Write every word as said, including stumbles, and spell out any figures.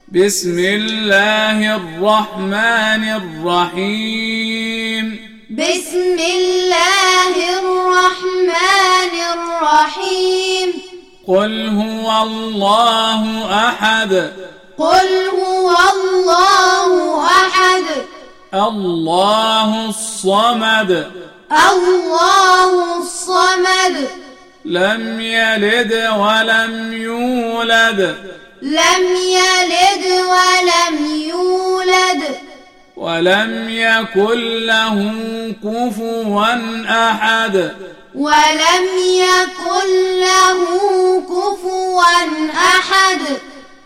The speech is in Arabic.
بسم الله الرحمن الرحيم بسم الله الرحمن الرحيم قل هو الله أحد قل هو الله أحد الله الصمد الله الصمد لم يلد ولم يولد لم يلد ولم يولد ولم يكن له كفوا أحد ولم يكن له كفوا أحد